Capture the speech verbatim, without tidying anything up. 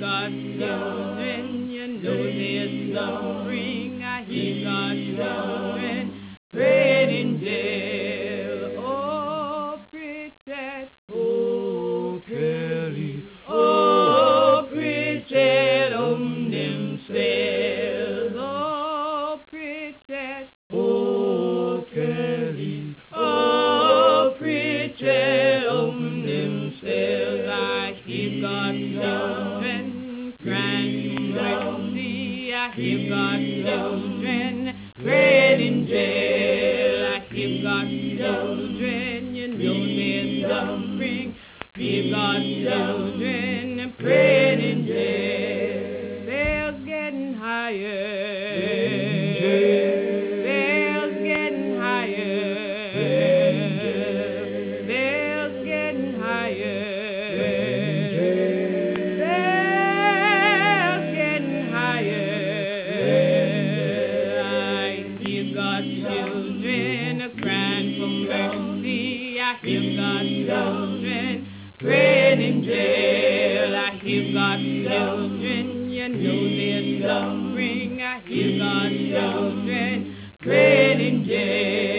got children, you know they're suffering. I hear got children praying in jail. Oh, Pritchett, oh, Kelly, oh, Pritchett, on them cells. Oh, Pritchett, oh, Kelly, oh, Pritchett, on them cells. I hear God children crying for mercy. I hear God children praying in jail. I hear God children, you know they're suffering. Hear God children praying in jail. Bells getting higher. Bells getting higher. Bells getting higher. Bells getting higher. I hear God's children crying for mercy. I hear God's children praying in jail. I hear God's children, you know they're suffering. I hear God's children praying in jail.